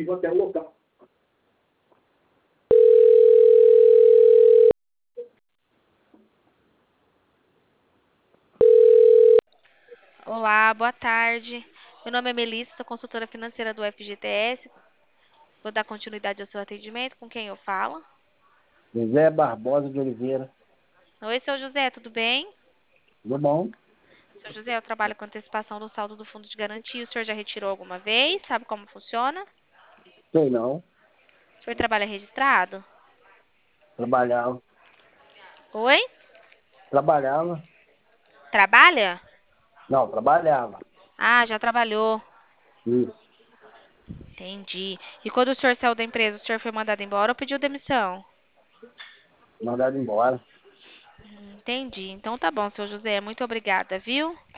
diretivo até o local. Olá, boa tarde. Meu nome é Melissa, sou consultora financeira do FGTS. Vou dar continuidade ao seu atendimento. Com quem eu falo? José Barbosa de Oliveira. Oi, seu José, tudo bem? Tudo bom? Seu José, eu trabalho com antecipação do saldo do fundo de garantia. O senhor já retirou alguma vez? Sabe como funciona? Sei não. O senhor trabalha registrado? Trabalhava. Oi? Trabalhava. Trabalha? Não, trabalhava. Ah, já trabalhou. Isso. Entendi. E quando o senhor saiu da empresa, o senhor foi mandado embora ou pediu demissão? Mandado embora. Entendi. Então tá bom, seu José. Muito obrigada, viu?